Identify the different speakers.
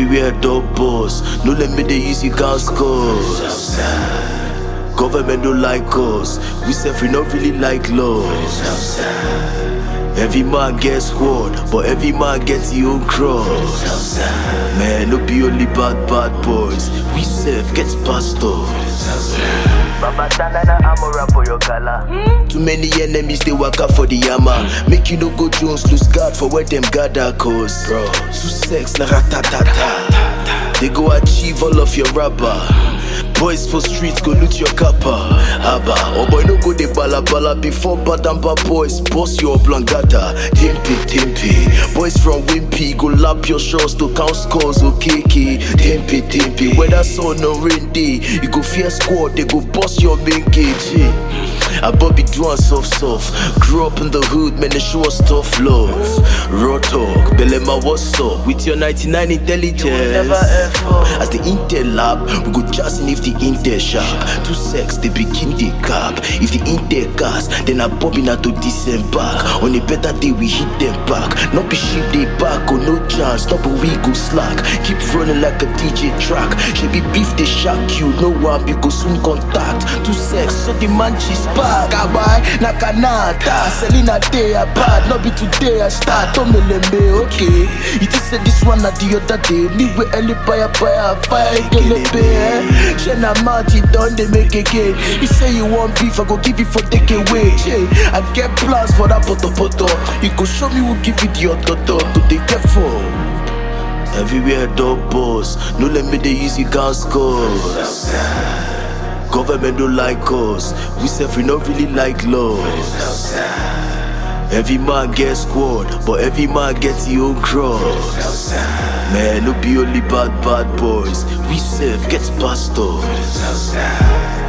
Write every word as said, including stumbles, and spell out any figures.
Speaker 1: Everywhere dog boss. No let me they use it can't score. Government don't like us. We self we not really like laws. Every man gets squad, but every man gets his own cross. Man, no be only bad bad boys. We self gets pastors.
Speaker 2: Baba Tanana Amora for your gala.
Speaker 1: Too many enemies they work out for the hammer. Make you no go Jones lose guard for where them gather cause. Bro, to sex na ratatata. They go achieve all of your rubber. Boys for streets go loot your kappa. Abba, oh boy no go de bala bala before badamba boys boss your blangata. Tempe tempe, boys from Wimpy go lap your shots to count scores. Okay, okay. Tempe tempe, whether sun or rain day, you go fear squad they go boss your main gauge. Yeah. I Bobby doing soft soft. Grew up in the hood, man, they show us tough love. Raw talk, Belema what's up with your ninety-nine intelligence? As the Intel lab, we go jazzing if the Intel sharp. Two sex, they begin the cap. If the Intel gas, then I Bobby not to disembark. On a better day, we hit them back. Not be shit they back, or no chance, not but we go slack. Keep running like a D J track. She be beef, they shock you. No one, we go soon contact. Two sex, so the man she's back. Kawaii, nakanata. Selena day I bad, not be today I start. Don't me okay. You just said this one at the other day. Me with Ellie Paya Paya Fire Kelepe. Shena Marty done they make again. You say you want beef, I go give it for take away. I get plans for that poto poto. You go show me who give it your toto. To take care for. Everywhere dog boss. No let me they use it can't score. Government don't like us. We self we not really like laws. Every man gets squad, but every man gets his own cross. Man, no be only bad bad boys. We self gets pastors.